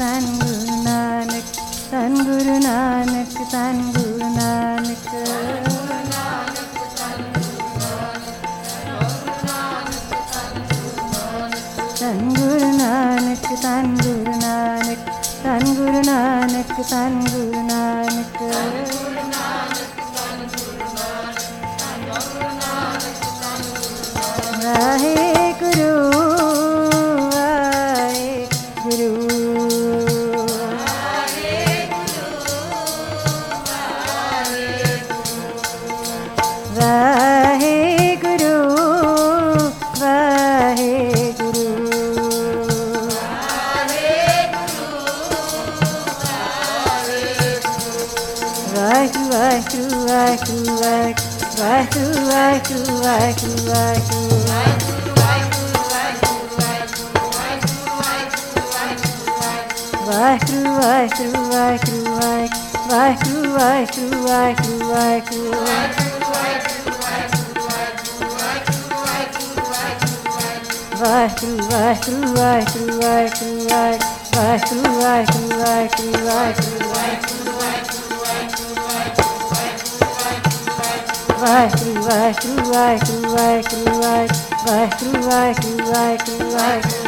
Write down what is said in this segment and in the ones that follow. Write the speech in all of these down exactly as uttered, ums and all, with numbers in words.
ਧੰਨ ਗੁਰੂ ਨਾਨਕ, ਧੰਨ ਗੁਰੂ ਨਾਨਕ, ਧੰਨ ਗੁਰੂ ਨਾਨਕ, ਧੰਨ ਗੁਰੂ ਨਾਨਕ, ਧੰਨ ਗੁਰੂ ਨਾਨਕ, ਧੰਨ ਗੁਰੂ ਨਾਨਕ, ਧੰਨ ਗੁਰੂ ਨਾਨਕ, ਵਾਹਿਗੁਰੂ ਵਾਹਿਗੁਰੂ, ਵਾਹਿਗੁਰੂ ਵਾਹਿਗੁਰੂ, ਵਾਹਿਗੁਰੂ ਵਾਹਿਗੁਰੂ ਵਾਹਿਗੁਰੂ ਵਾਹਿਗੁਰੂ ਵਾਹਿਗੁਰੂ ਵਾਹਿਗੁਰੂ ਵਾਹਿਗੁਰੂ, ਵਾਹਿਗੁਰੂ ਵਾਹਿਗੁਰੂ ਵਾਹਿਗੁਰੂ ਵਾਹਿਗੁਰੂ ਵਾਹਿਗੁਰੂ ਵਾਹਿਗੁਰੂ ਵਾਹਿਗੁਰੂ, ਵਾਹਿਗੁਰੂ ਵਾਹਿਗੁਰੂ ਵਾਹਿਗੁਰੂ ਵਾਹਿਗੁਰੂ ਵਾਹਿਗੁਰੂ ਵਾਹਿਗੁਰੂ ਵਾਹਿਗੁਰੂ ਵਾਹਿਗੁਰੂ, ਵਾਹਿਗੁਰੂ ਵਾਹਿਗੁਰੂ ਵਾਹਿਗੁਰੂ ਵਾਹਿਗੁਰੂ ਵਾਹਿਗੁਰੂ ਵਾਹਿਗੁਰੂ ਵਾਹਿਗੁਰੂ ਵਾਹਿਗੁਰੂ,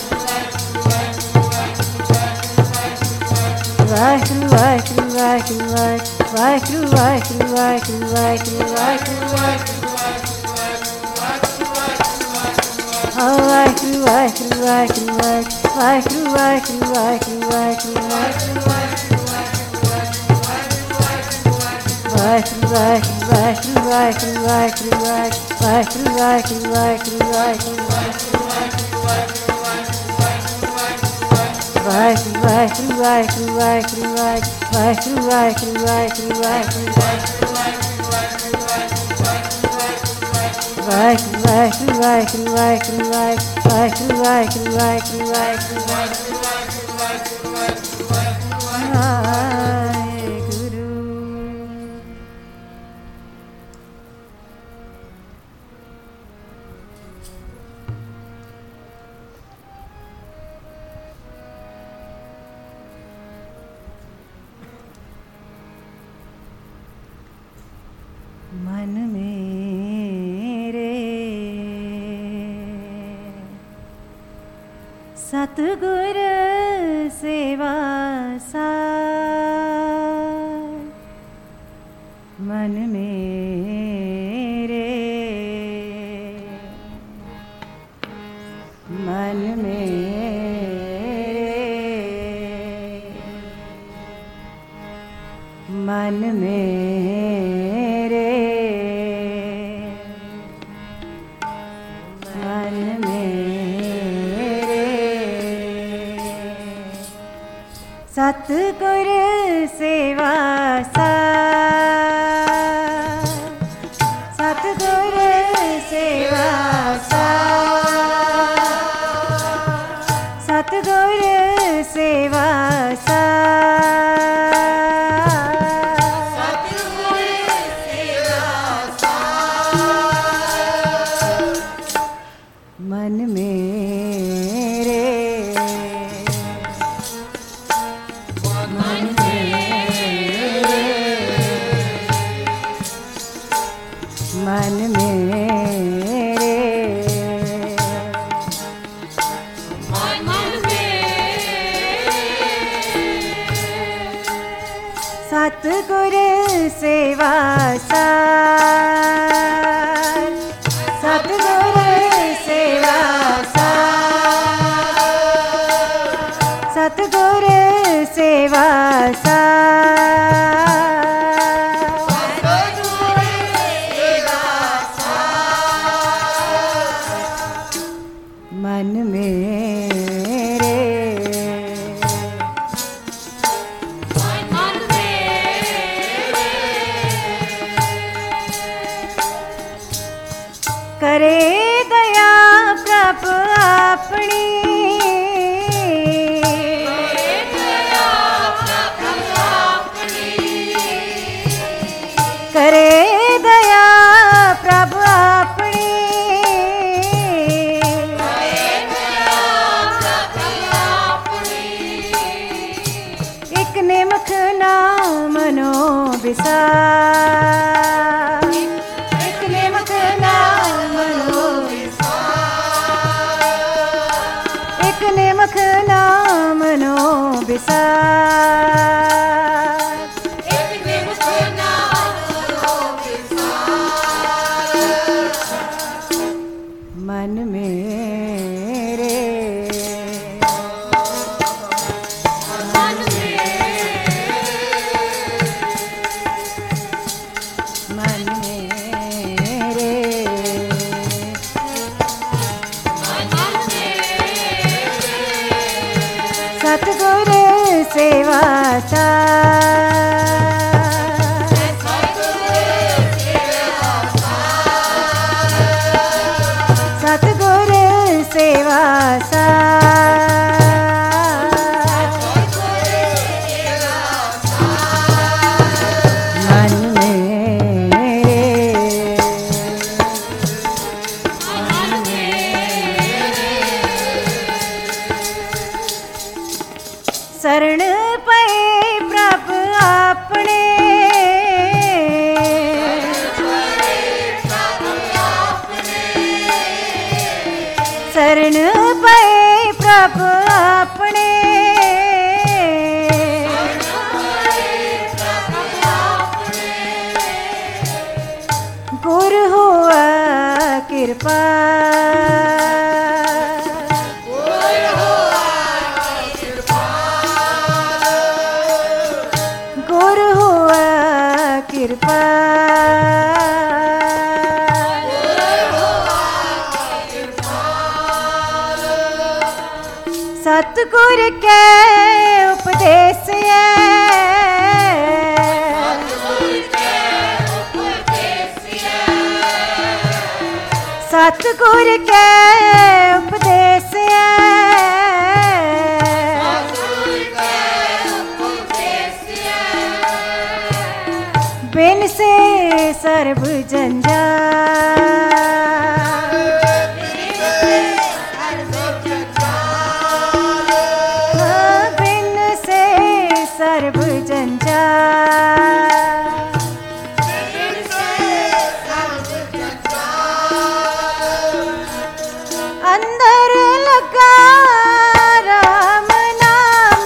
ਵਾਹਿਗੁਰੂ ਵਾਹਿਗੁਰੂ ਵਾਹਿਗੁਰੂ ਵਾਹਿਗੁਰੂ ਵਾਹਿਗੁਰੂ ਵਾਹਿਗੁਰੂ ਵਾਹਿਗੁਰੂ ਵਾਹਿਗੁਰੂ, ਵਾਹਿਗੁਰੂ ਵਾਹਿਗੁਰੂ ਵਾਹਿਗੁਰੂ ਵਾਹਿਗੁਰੂ ਵਾਹਿਗੁਰੂ ਵਾਹਿਗੁਰੂ ਵਾਹਿਗੁਰੂ, ਵਾਹਿਗੁਰੂ ਵਾਹਿਗੁਰੂ ਵਾਹਿਗੁਰੂ ਵਾਹਿਗੁਰੂ ਵਾਹਿਗੁਰੂ ਵਾਹਿਗੁਰੂ ਵਾਹਿਗੁਰੂ ਵਾਹਿਗੁਰੂ ਵਾਹਿਗੁਰੂ, ਵਾਹਿਗੁਰੂ ਵਾਹਿਗੁਰੂ ਵਾਹਿਗੁਰੂ ਵਾਹਿਗੁਰੂ ਵਾਹਿਗੁਰੂ ਵਾਹਿਗੁਰੂ ਵਾਹਿਗੁਰੂ ਵਾਹਿਗੁਰੂ, ਵਾਹਿਗੁਰੂ ਵਾਹਿਗੁਰੂ ਵਾਹਿਗੁਰੂ ਵਾਹਿਗੁਰੂ ਵਾਹਿਗੁਰੂ ਵਾਹਿਗੁਰੂ ਵਾਹਿਗੁਰੂ ਵਾਹਿਗੁਰੂ, मन मेरे सतगुर सेवा सार, मन मेरे मन मेरे मन मेरे मन मेरे सतगुर सेवा सार, सतगुर सेवा सार, सतगुर सेवा सार, सतगुर सेवा सार, मन मेरे मन मेरे मन मेरे मन मेरे सतगुर सेवा सार, सतगुर सेवा सार, सतगुर सेवा सार, सतगुर सेवा सार, मन मेरे मन मेरे करे दया प्रभु अपनी, करे दया प्रभु अपनी, करे दया प्रभु अपनी, विसार एक निमक नाम मनो विसार एक निमक नाम मनो विसार एक निमक नाम मनो विसार मन मेरे मन मेरे मन मेरे मन मेरे सतगुर सेवा सार सतगुर सेवा सार मन मेरे शरण पए प्रभ आपने शरण पए प्रभ आपने गुर हुआ कृपा गुर हुआ कृपा सतगुर के उपदेश सतगुर के उपदेश बिन से सर्व जंजाल बिन से सर्व जंजाल अंदर लगा राम नाम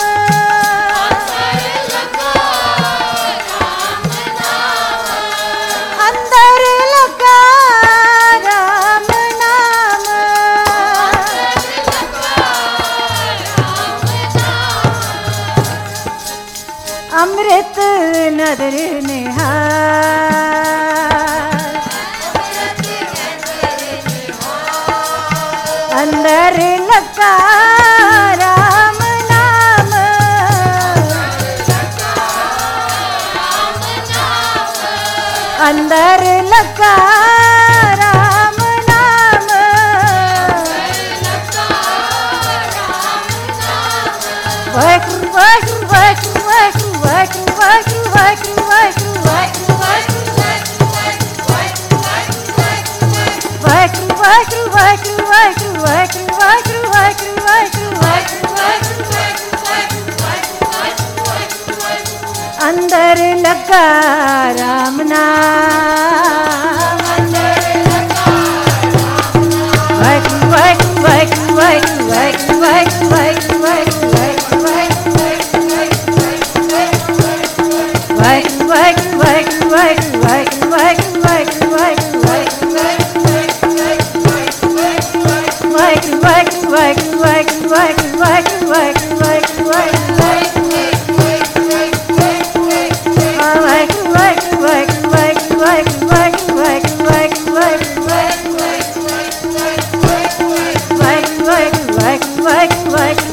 अंदर लगा राम नाम अमृत नदर निहार अंदर लगा राम नाम अंदर लगा राम नाम वाहिगुरू वाहिगुरू वाहिगुरू वाहिगुरू वाहिगुरू वाहिगुरू वाहिगुरू वाहिगुरू वाहिगुरू वाहिगुरू वाहिगुरू वाहिगुरू वाहिगुरू वाहिगुरू वाहिगुरू वाहिगुरू अंदर लगा राम नाम वाहिगुरू वाहिगुरू वाहिगुरू वाहिगुरू वाहिगुरू वाहिगुरू वाहिगुरू वाहिगुरू वाहिगुरू वाहिगुरू वाहिगुरू वाहिगुरू वाहिगुरू वाहिगुरू वाहिगुरू वाहिगुरू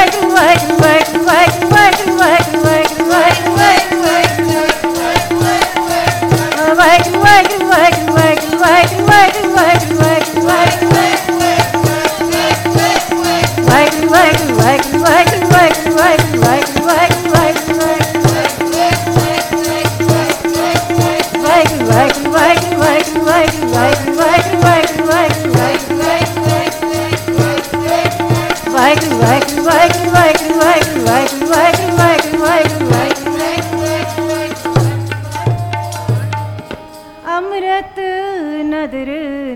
अमृत नदर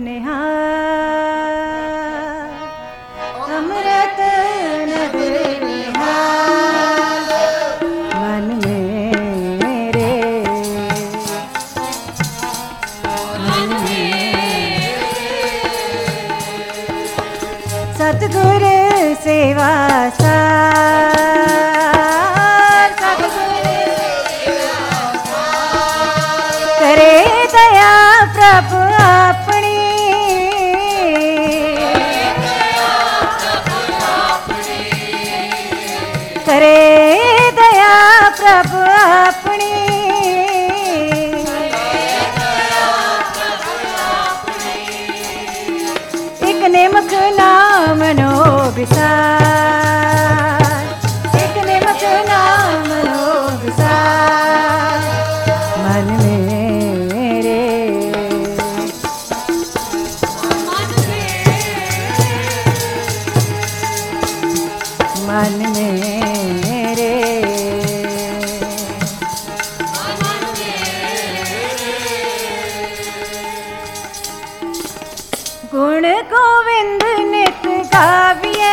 निहार, अमृत नदर निहार मन मेरे, मन सतगुर सेवा सार, सतगुर करे दया प्रभु अपनी, करे दया प्रभु अपनी, एक निमक नाम नो विसार, एक निमक नाम नो विसार मन मेरे, मन मेरे गुण गोविंद नित गाविए,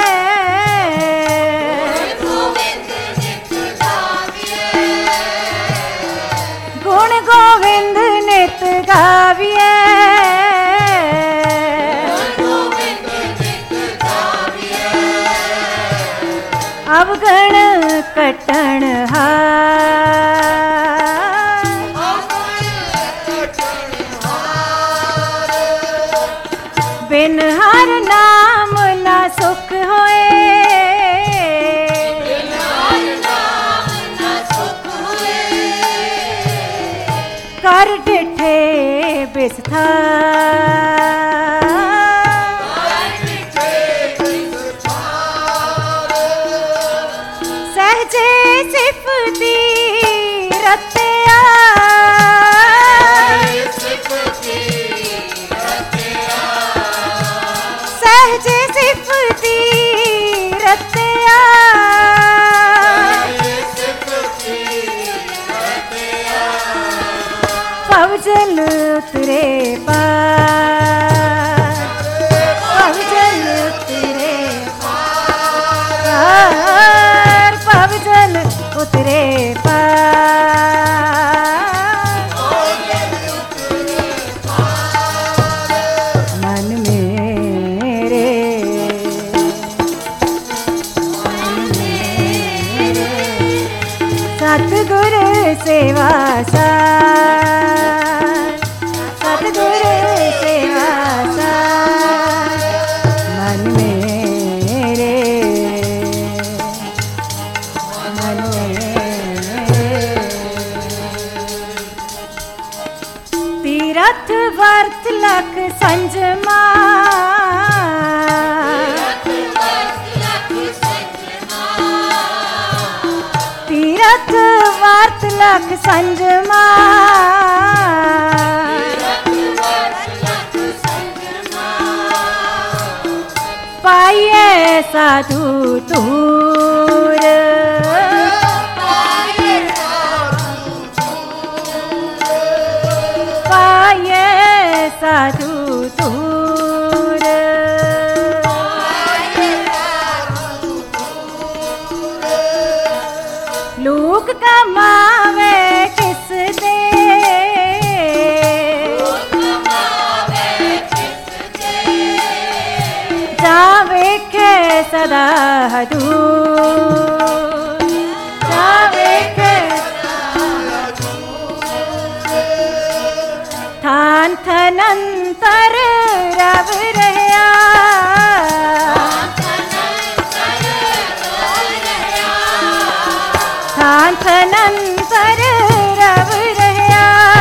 गुण गोविंद नित गाविए, अवगण कटण हार, बिन हर नाम ना सुख होए, कर डिठे बिस्थार, सहजे सिफती रतिया, सहजे सिफती रतिया, पवजल उतरे पार, पवजल उतरे पार, पवजल उतरे पार मन मेरे, मन मेरे सतगुर सेवा सार, सतगुर सेवा सार मन मेरे, मन मेरे तीरथ वर्थ लख संजमा, तीरथ वर्थ लख संजमा, पाइए साधु तूर, पाइए साधु तूर, लोक कमावे किस दे, जावे के सदा दूर, जावे के थान थनंतर रव रहया, आँख अनंतर रव रहया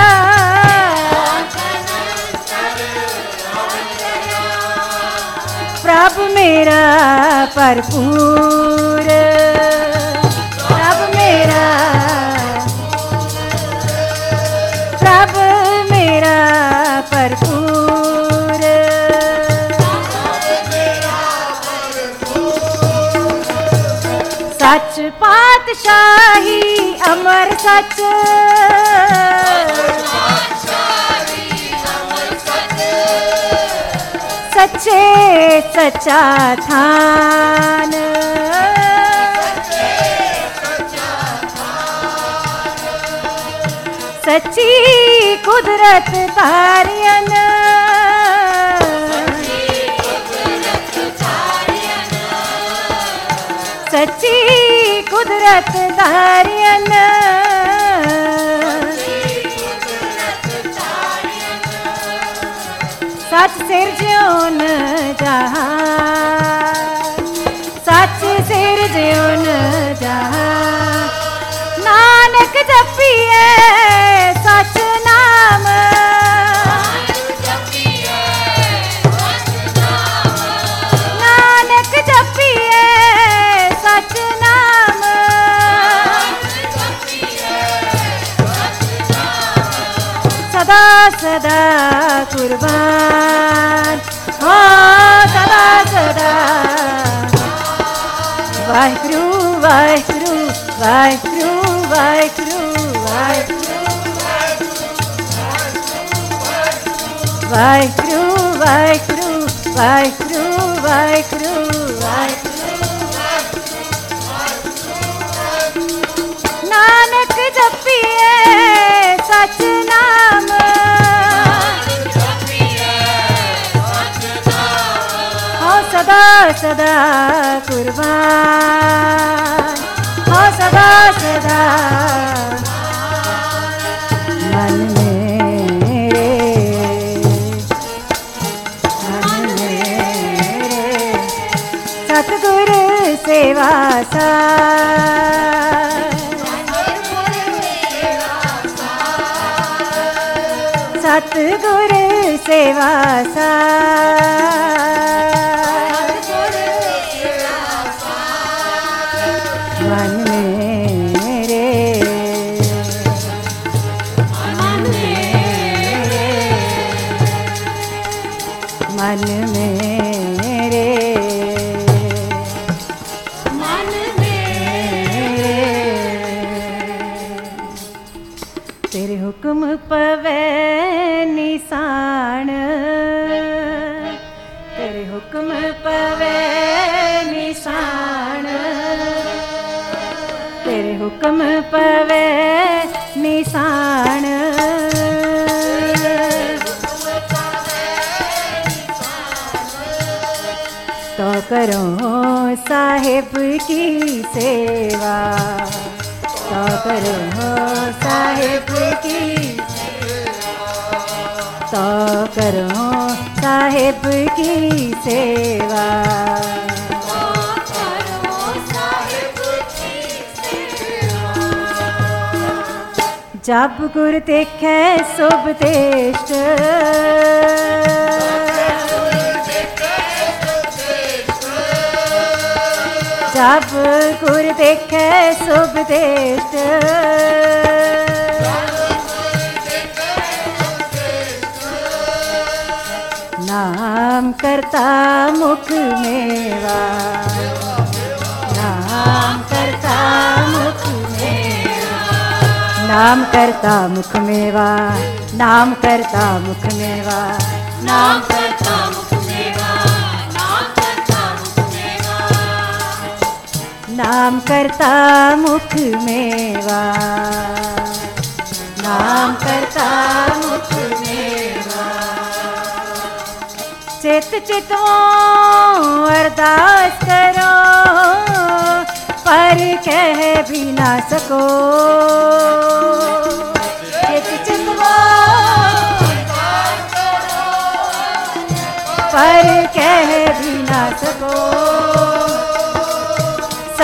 प्रभु मेरा भरपूर प्रभु मेरा प्रभु मेरा भरपूर सच पातशाही अमर सच सच्चे सच्चा थान सच्ची कुदरत तारियन सच्ची कुदरत तारियन सच सिर ज्योन जहां सच सिर ज्योन जहां नानक जपिए सच नाम नानक जपिए सच नाम सदा सदा कुर्बान हो सदा सदा वाहिगुरु वाहिगुरु वाहिगुरु वाहिगुरु वाहिगुरु वाहिगुरु वाहिगुरु वाहिगुरु वाहिगुरु नानक जपिए सच नाम हो सदा सदा कुर्बान हो सदा सदा मन मेरे मन मेरे सतगुरु सेवा सार सतगुरु सेवा सार मन मेरे मन मेरे मन मेरे मन मेरे तेरे हुक्म पवे निशान तेरे हुक्म पवे निशान तेरे हुक्म पवे निशान तो करो साहिब की सेवा तो करो साहिब की तो करो साहिब की सेवा जब गुर देखे शुभ देश जब गुर देखे शुभ देश नाम करता मुख मेवा नाम करता मुख मेवा नाम करता मुख मेवा नाम करता मुख मेवा नाम करता मुख मेवा नाम करता मुख मेवा नाम करता मुख मेवा नाम करता मुख मेवा चित चितवों अरदास करो पर कह भी ना सको चित चितवों पर कह भी ना सको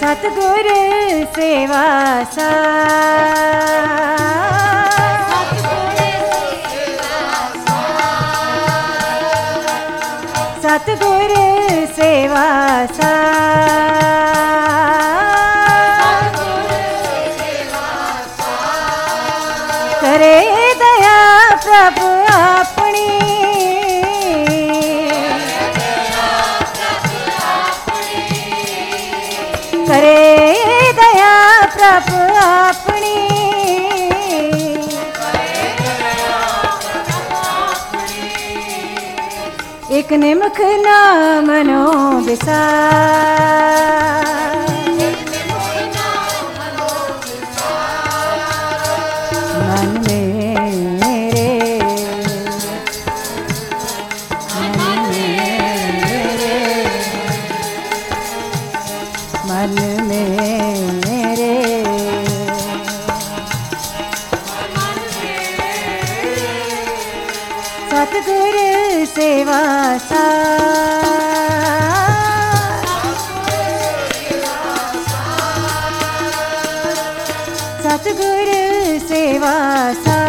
सतगुरु सेवा सार, सतगुरु सेवा सार, करे दया प्रभु अपनी, करे दया प्रभु अपनी, एक निमख नामनो विसार, मन मेरे, मन मेरे, मन मेरे, सतगुरु सेवा सार, सतगुरु सेवा सार।